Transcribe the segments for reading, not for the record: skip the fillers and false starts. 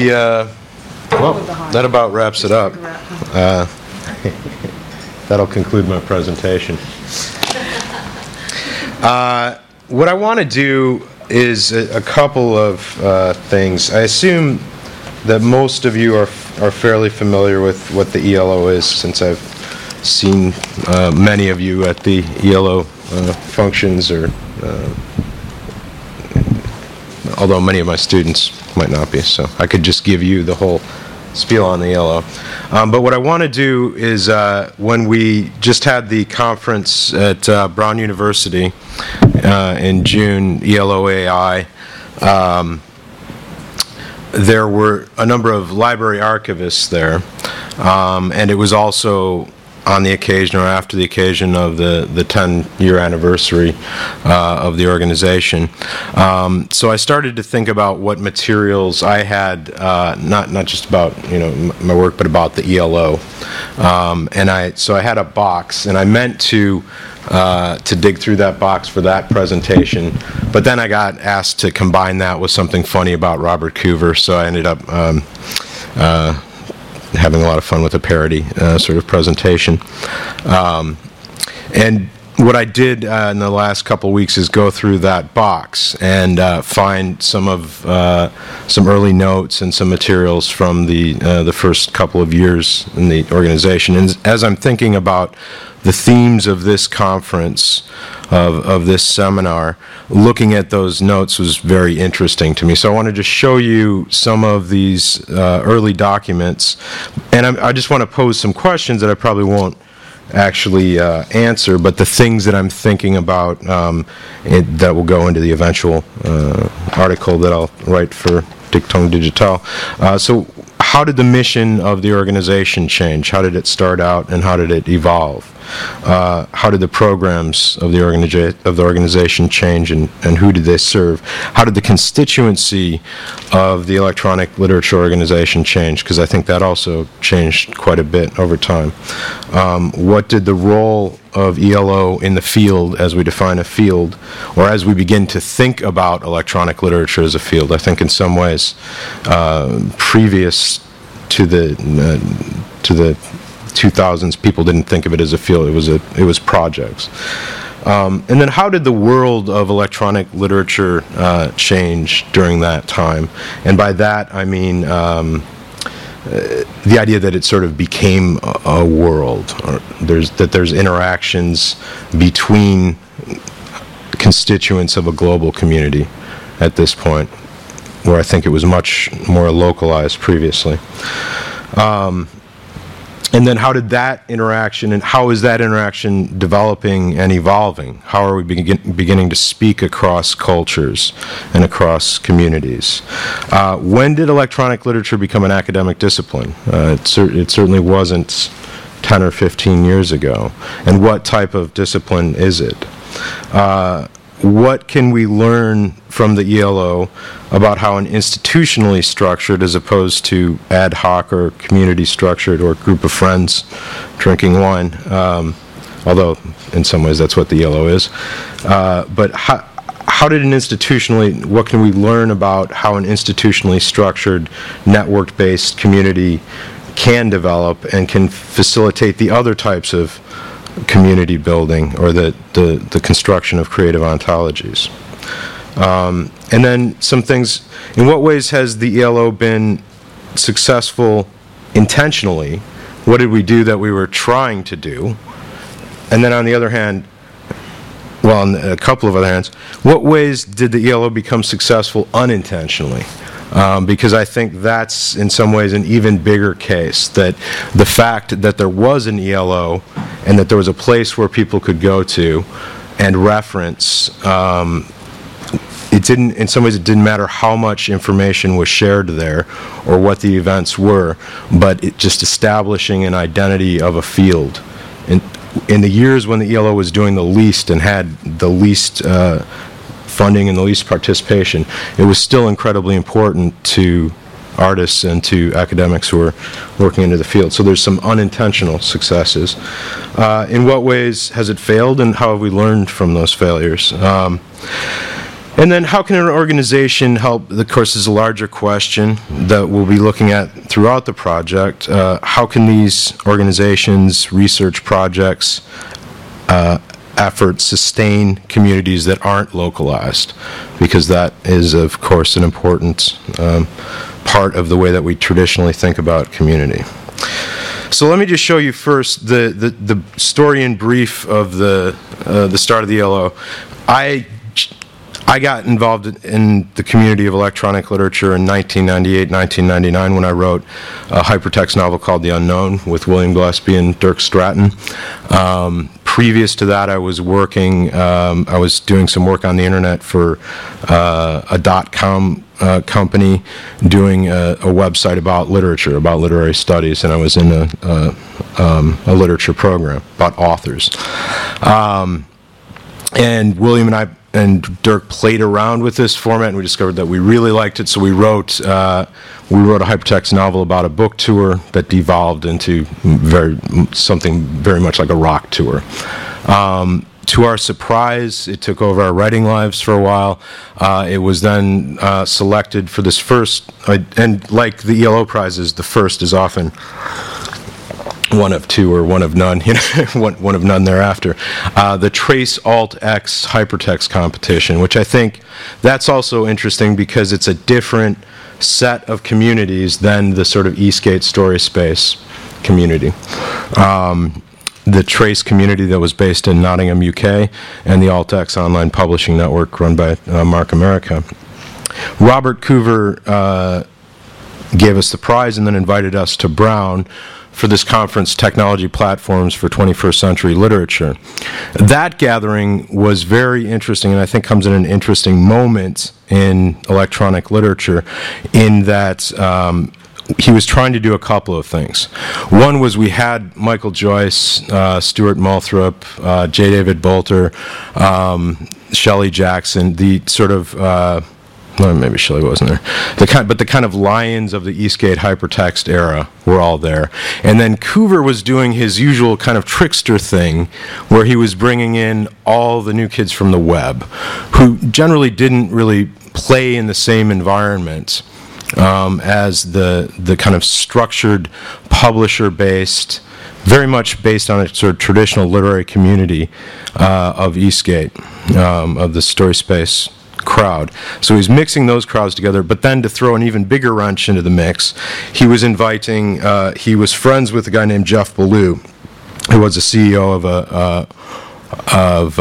Well, that about wraps it up. That'll conclude my presentation. What I want to do is a couple of things. I assume that most of you are fairly familiar with what the ELO is, since I've seen many of you at the ELO functions, or although many of my students might not be, so I could just give you the whole spiel on the ELO. But what I want to do is, when we just had the conference at Brown University in June, ELO AI, there were a number of library archivists there, and it was also on the occasion, or after the occasion, of the 10-year anniversary of the organization. So I started to think about what materials I had, not just about my work, but about the ELO. So I had a box, and I meant to dig through that box for that presentation, but then I got asked to combine that with something funny about Robert Coover, so I ended up having a lot of fun with a parody sort of presentation. And what I did in the last couple of weeks is go through that box and find some early notes and some materials from the first couple of years in the organization. And as I'm thinking about the themes of this conference, of this seminar, looking at those notes was very interesting to me. So I wanted to show you some of these early documents, and I just want to pose some questions that I probably won't actually answer, but the things that I'm thinking about that will go into the eventual article that I'll write for Dichtung Digital. So how did the mission of the organization change? How did it start out, and how did it evolve? How did the programs of the organization change, and who did they serve? How did the constituency of the electronic literature organization change? Because I think that also changed quite a bit over time. What did the role of ELO in the field, as we define a field, or as we begin to think about electronic literature as a field? I think in some ways, previous to the 2000s, people didn't think of it as a field. It was projects. And then how did the world of electronic literature change during that time? And by that I mean the idea that it sort of became a world, or there's interactions between constituents of a global community at this point, where I think it was much more localized previously. And then how did that interaction, and how is that interaction developing and evolving? How are we beginning to speak across cultures and across communities? When did electronic literature become an academic discipline? It certainly wasn't 10 or 15 years ago. And what type of discipline is it? What can we learn from the ELO about how an institutionally structured, as opposed to ad hoc or community structured, or group of friends drinking wine, although in some ways that's what the ELO is, but how did what can we learn about how an institutionally structured, network-based community can develop and can facilitate the other types of community building, or the construction of creative ontologies? And then some things, in what ways has the ELO been successful intentionally? What did we do that we were trying to do? And then on the other hand, on a couple of other hands, what ways did the ELO become successful unintentionally? Because I think that's in some ways an even bigger case, that the fact that there was an ELO and that there was a place where people could go to and reference, in some ways it didn't matter how much information was shared there or what the events were, but just establishing an identity of a field. In the years when the ELO was doing the least and had the least funding and the least participation, it was still incredibly important to artists and to academics who are working into the field. So there's some unintentional successes. In what ways has it failed, and how have we learned from those failures? And then how can an organization help? Of course, is a larger question that we'll be looking at throughout the project. How can these organizations, research projects, efforts sustain communities that aren't localized? Because that is, of course, an important part of the way that we traditionally think about community. So let me just show you first the story in brief of the start of the ELO. I got involved in the community of electronic literature in 1998, 1999 when I wrote a hypertext novel called The Unknown with William Gillespie and Dirk Stratton. Previous to that, I was doing some work on the internet for a .com company, doing a website about literature, about literary studies, and I was in a literature program about authors. And William and I and Dirk played around with this format, and we discovered that we really liked it. So we wrote a hypertext novel about a book tour that devolved into something very much like a rock tour. To our surprise, it took over our writing lives for a while. It was then selected for this first, and like the ELO prizes, the first is often one of two or one of none, one of none thereafter. The Trace Alt X hypertext competition, which I think that's also interesting because it's a different set of communities than the sort of Eastgate story space community. The Trace community that was based in Nottingham, UK, and the AltX online publishing network run by Mark America. Robert Coover gave us the prize and then invited us to Brown for this conference, Technology Platforms for 21st Century Literature. That gathering was very interesting, and I think comes in an interesting moment in electronic literature in that he was trying to do a couple of things. One was we had Michael Joyce, Stuart Moulthrop, J. David Bolter, Shelley Jackson, the sort of well, maybe Shelley wasn't there. But the kind of lions of the Eastgate hypertext era were all there. And then Coover was doing his usual kind of trickster thing, where he was bringing in all the new kids from the web, who generally didn't really play in the same environment as the kind of structured, publisher-based, very much based on a sort of traditional literary community of Eastgate, of the story space crowd. So he's mixing those crowds together, but then to throw an even bigger wrench into the mix, he was inviting, he was friends with a guy named Jeff Ballou, who was the CEO of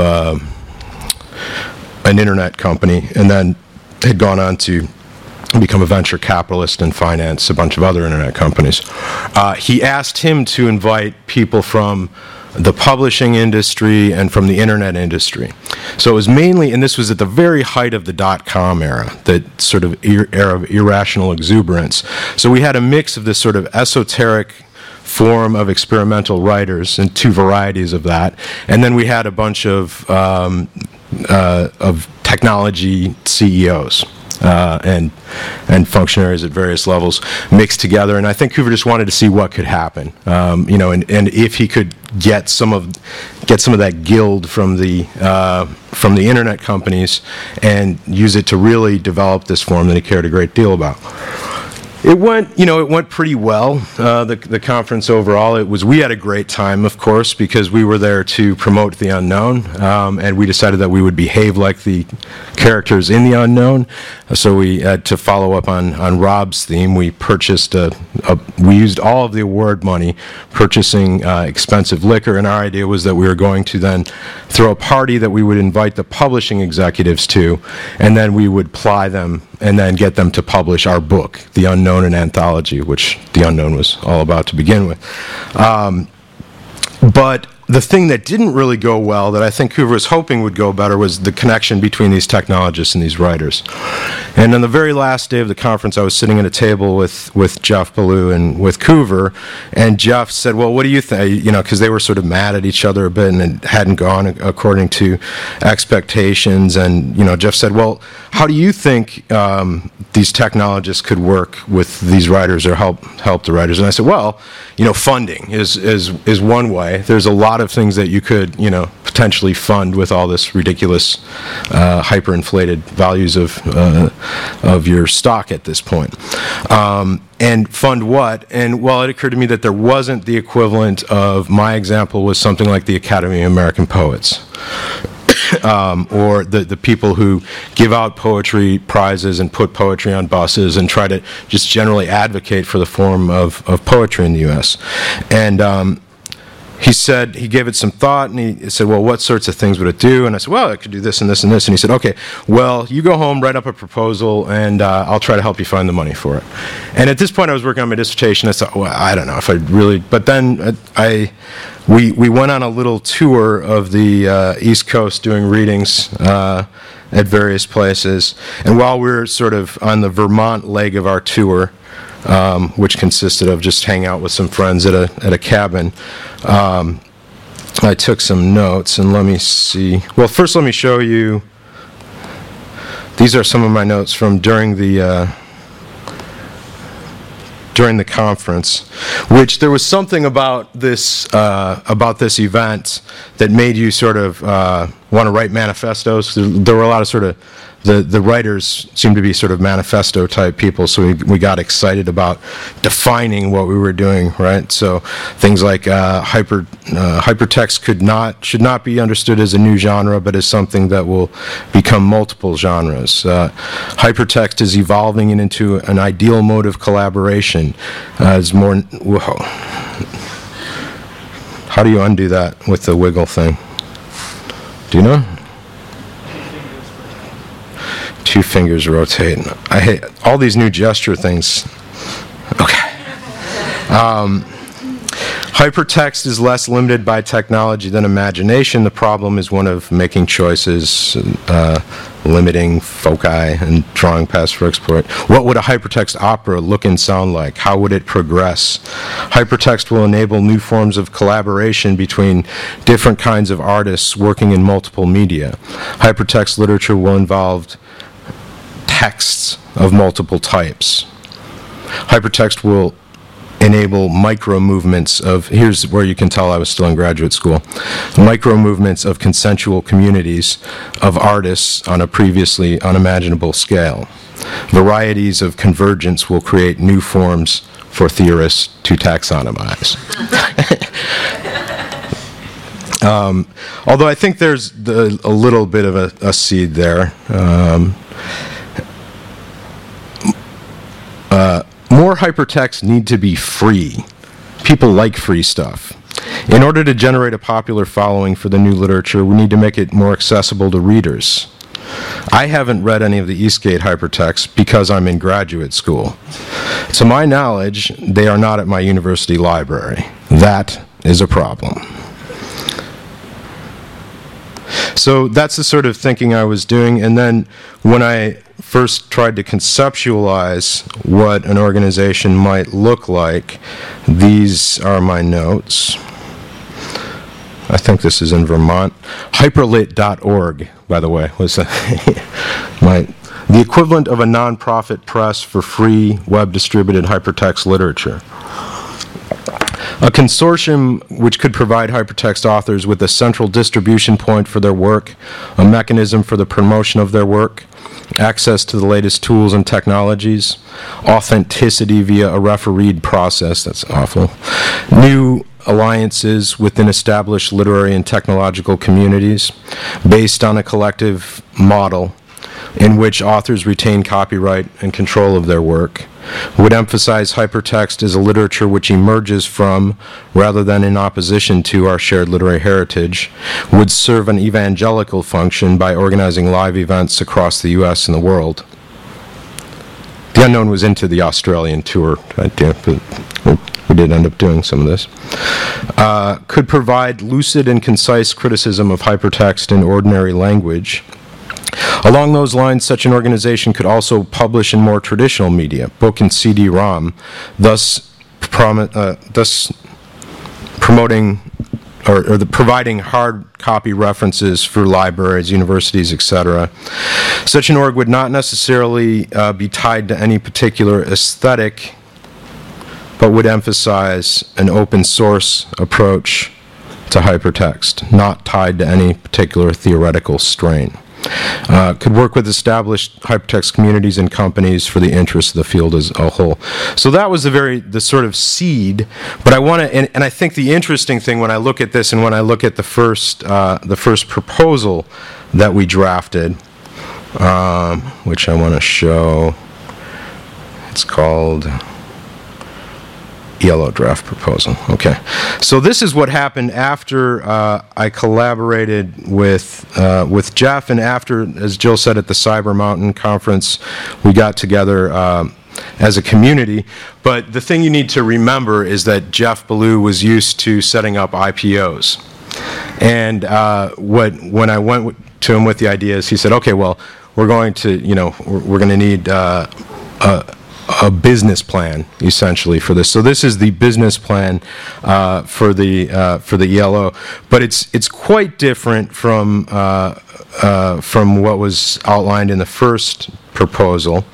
an internet company, and then had gone on to become a venture capitalist and finance a bunch of other internet companies. He asked him to invite people from the publishing industry and from the internet industry. So it was mainly, and this was at the very height of the .com era, the sort of era of irrational exuberance. So we had a mix of this sort of esoteric form of experimental writers and two varieties of that, and then we had a bunch of technology CEOs. And functionaries at various levels mixed together, and I think Coover just wanted to see what could happen, and if he could get some of that guild from the internet companies and use it to really develop this form that he cared a great deal about. It went pretty well. The conference overall, we had a great time, of course, because we were there to promote The Unknown, and we decided that we would behave like the characters in The Unknown. So we had to follow up on Rob's theme. We purchased we used all of the award money purchasing expensive liquor, and our idea was that we were going to then throw a party that we would invite the publishing executives to, and then we would ply them and then get them to publish our book, The Unknown, an anthology, which The Unknown was all about to begin with. But the thing that didn't really go well, that I think Coover was hoping would go better, was the connection between these technologists and these writers. And on the very last day of the conference, I was sitting at a table with Jeff Ballou and with Coover, and Jeff said, well, what do you think? Because they were sort of mad at each other a bit, and it hadn't gone according to expectations. And, Jeff said, well, how do you think these technologists could work with these writers or help the writers? And I said, well, funding is one way. There's a lot of things that you could, potentially fund with all this ridiculous hyperinflated values of your stock at this point. And fund what? And well, it occurred to me that there wasn't the equivalent of, my example was something like the Academy of American Poets. Or the people who give out poetry prizes and put poetry on buses and try to just generally advocate for the form of poetry in the U.S. And he gave it some thought, and he said, well, what sorts of things would it do? And I said, well, it could do this and this and this. And he said, okay, well, you go home, write up a proposal, and I'll try to help you find the money for it. And at this point, I was working on my dissertation. I thought, well, I don't know if I really, but then we went on a little tour of the East Coast doing readings at various places. And while we were sort of on the Vermont leg of our tour, which consisted of just hanging out with some friends at a cabin, I took some notes, and let me see. Well, first let me show you. These are some of my notes from during the conference, which there was something about this event that made you sort of want to write manifestos. There were a lot of sort of the writers seemed to be sort of manifesto type people, so we got excited about defining what we were doing, right? So things like hypertext should not be understood as a new genre, but as something that will become multiple genres. Hypertext is evolving into an ideal mode of collaboration. Whoa. How do you undo that with the wiggle thing? Do you know? 2 fingers rotate. I hate all these new gesture things. Okay. Hypertext is less limited by technology than imagination. The problem is one of making choices, limiting foci, and drawing paths for exploit. What would a hypertext opera look and sound like? How would it progress? Hypertext will enable new forms of collaboration between different kinds of artists working in multiple media. Hypertext literature will involve texts of multiple types. Hypertext will enable micro movements of, here's where you can tell I was still in graduate school, micro movements of consensual communities of artists on a previously unimaginable scale. Varieties of convergence will create new forms for theorists to taxonomize. Although I think there's a little bit of a seed there. More hypertexts need to be free. People like free stuff. In order to generate a popular following for the new literature, we need to make it more accessible to readers. I haven't read any of the Eastgate hypertexts because I'm in graduate school. To my knowledge, they are not at my university library. That is a problem. So that's the sort of thinking I was doing, and then when I first tried to conceptualize what an organization might look like, these are my notes. I think this is in Vermont. Hyperlit.org, by the way, was the equivalent of a nonprofit press for free web-distributed hypertext literature. A consortium which could provide hypertext authors with a central distribution point for their work, a mechanism for the promotion of their work, access to the latest tools and technologies, authenticity via a refereed process, that's awful, new alliances within established literary and technological communities based on a collective model in which authors retain copyright and control of their work, would emphasize hypertext as a literature which emerges from, rather than in opposition to, our shared literary heritage, would serve an evangelical function by organizing live events across the U.S. and the world. The Unknown was into the Australian tour, but we did end up doing some of this. Could provide lucid and concise criticism of hypertext in ordinary language. Along those lines, such an organization could also publish in more traditional media, book and CD-ROM, thus promoting or providing hard copy references for libraries, universities, etc. Such an org would not necessarily be tied to any particular aesthetic, but would emphasize an open source approach to hypertext, not tied to any particular theoretical strain. Could work with established hypertext communities and companies for the interests of the field as a whole. So that was the sort of seed. But I want to, and I think the interesting thing when I look at this and when I look at the first proposal that we drafted, which I want to show, it's called Yellow Draft Proposal. Okay. So this is what happened after I collaborated with Jeff, and after, as Jill said, at the Cyber Mountain Conference, we got together as a community. But the thing you need to remember is that Jeff Ballou was used to setting up IPOs. And when I went to him with the ideas, he said, okay, well, we're going to need a business plan essentially for this. So this is the business plan for the ELO, but it's quite different from what was outlined in the first proposal.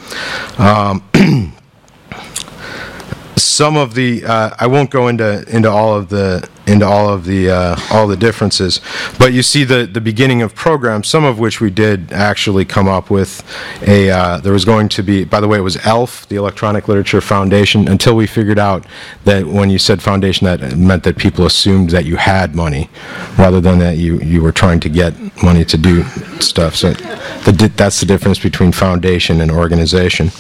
Some of the I won't go into all the differences, but you see the beginning of programs, some of which we did actually come up with there was going to be, by the way, it was ELF, the Electronic Literature Foundation, until we figured out that when you said foundation, that meant that people assumed that you had money rather than that you were trying to get money to do stuff. So that's the difference between foundation and organization.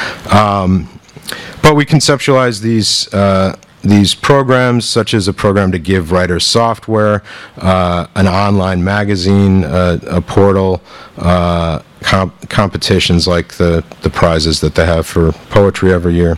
But we conceptualized these programs, such as a program to give writers software, an online magazine, a portal, competitions like the prizes that they have for poetry every year,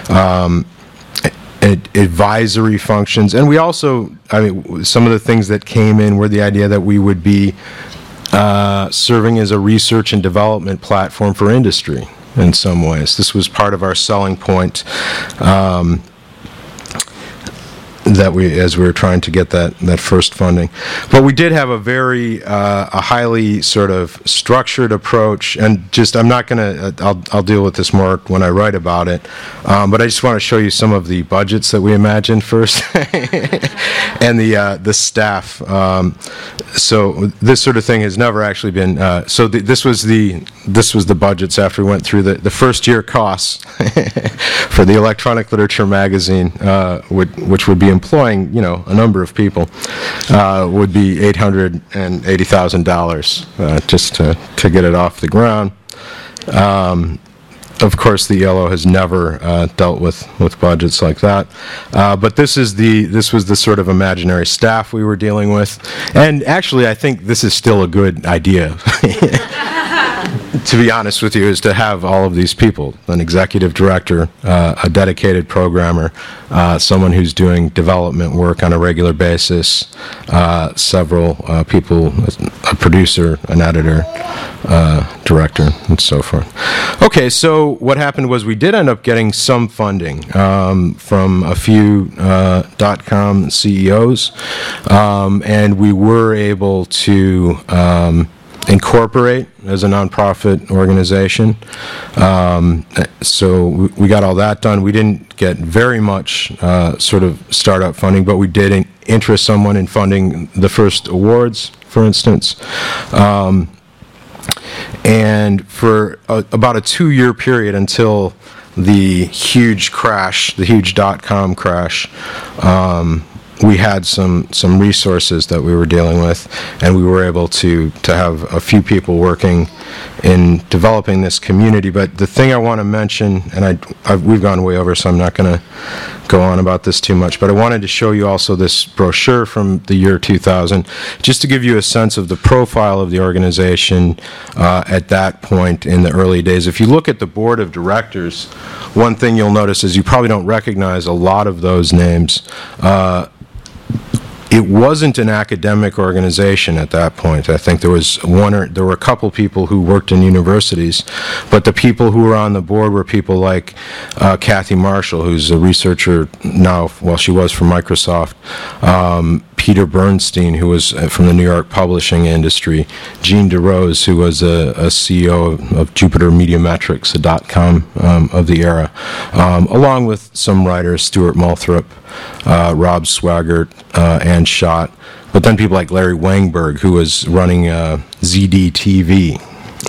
advisory functions. And we also, some of the things that came in were the idea that we would be serving as a research and development platform for industry. In some ways, this was part of our selling point that as we were trying to get that first funding. But we did have a highly sort of structured approach, and I'm not going to. I'll deal with this more when I write about it. But I just want to show you some of the budgets that we imagined first, and the staff. So this sort of thing has never actually been. This was the budgets after we went through the first year costs for the Electronic Literature magazine, which would be employing a number of people, would be $880,000 just to get it off the ground. Of course, the ELO has never dealt with budgets like that. But this was the sort of imaginary staff we were dealing with. And actually, I think this is still a good idea, to be honest with you, is to have all of these people, an executive director, a dedicated programmer, someone who's doing development work on a regular basis, several people, a producer, an editor, director, and so forth. Okay, so what happened was we did end up getting some funding from a few .com CEOs, and we were able to incorporate as a nonprofit organization. So we got all that done. We didn't get very much sort of startup funding, but we did interest someone in funding the first awards, for instance. And for about a 2-year period until the huge crash, the huge .com crash, we had some resources that we were dealing with, and we were able to have a few people working in developing this community. But the thing I want to mention, and we've gone way over, so I'm not going to go on about this too much, but I wanted to show you also this brochure from the year 2000, just to give you a sense of the profile of the organization at that point in the early days. If you look at the board of directors, one thing you'll notice is you probably don't recognize a lot of those names. It wasn't an academic organization at that point. I think there were a couple people who worked in universities, but the people who were on the board were people like Kathy Marshall, who's a researcher now, well, she was from Microsoft, Peter Bernstein, who was from the New York publishing industry, Jean DeRose, who was a CEO of Jupiter Mediametrics, a .com of the era, along with some writers, Stuart Multhrop, Rob Swaggart, Ann Schott, but then people like Larry Wangberg, who was running ZDTV.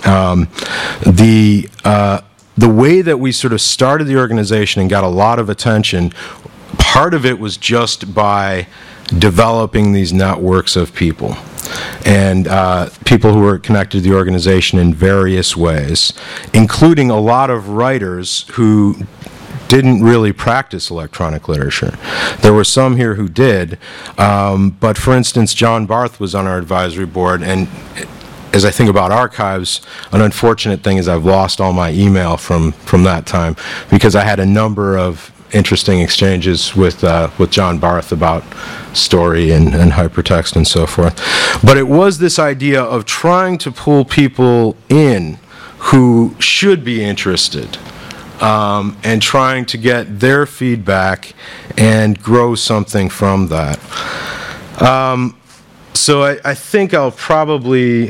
The way that we sort of started the organization and got a lot of attention, part of it was just by developing these networks of people and people who were connected to the organization in various ways, including a lot of writers who didn't really practice electronic literature. There were some here who did, but for instance, John Barth was on our advisory board, and as I think about archives, an unfortunate thing is I've lost all my email from that time, because I had a number of interesting exchanges with John Barth about story and hypertext and so forth. But it was this idea of trying to pull people in who should be interested, and trying to get their feedback and grow something from that. So I think I'll probably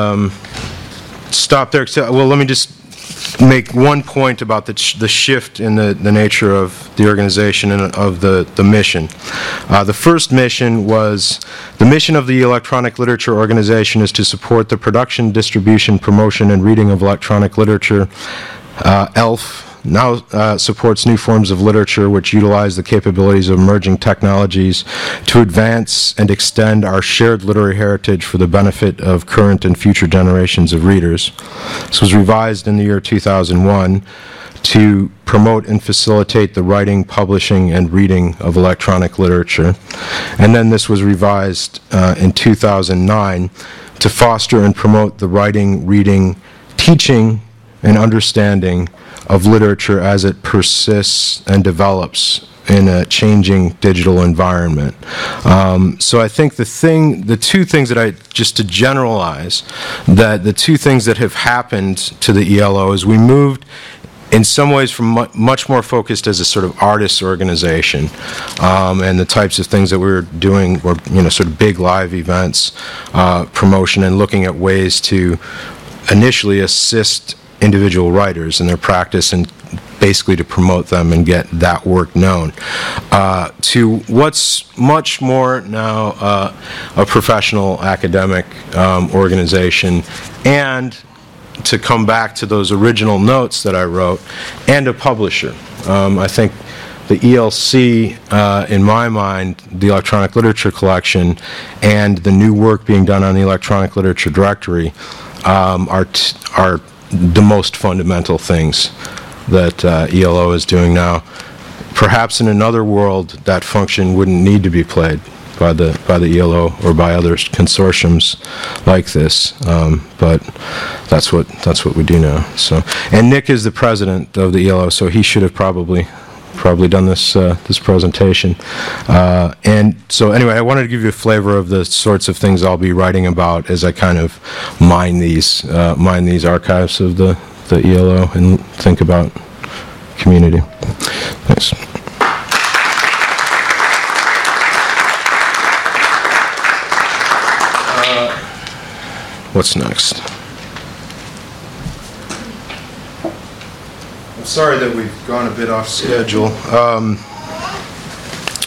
stop there. Well, let me just make one point about the shift in the nature of the organization and of the mission. The first mission was, the mission of the Electronic Literature Organization is to support the production, distribution, promotion, and reading of electronic literature. ELF now supports new forms of literature which utilize the capabilities of emerging technologies to advance and extend our shared literary heritage for the benefit of current and future generations of readers. This was revised in the year 2001 to promote and facilitate the writing, publishing, and reading of electronic literature. And then this was revised in 2009 to foster and promote the writing, reading, teaching, and understanding of literature as it persists and develops in a changing digital environment. So I think the two things that just to generalize, that the two things that have happened to the ELO is we moved in some ways from much more focused as a sort of artists organization, and the types of things that we were doing were, sort of big live events, promotion, and looking at ways to initially assist individual writers in their practice and basically to promote them and get that work known, to what's much more now a professional academic organization, and to come back to those original notes that I wrote, and a publisher. I think the ELC, in my mind, the Electronic Literature Collection, and the new work being done on the Electronic Literature Directory are the most fundamental things that ELO is doing now. Perhaps in another world, that function wouldn't need to be played by the ELO or by other consortiums like this, but that's what we do now. So, and Nick is the president of the ELO, so he should have probably done this presentation. And so anyway, I wanted to give you a flavor of the sorts of things I'll be writing about as I kind of mine these archives of the ELO and think about community. Thanks. What's next? I'm sorry that we've gone a bit off schedule.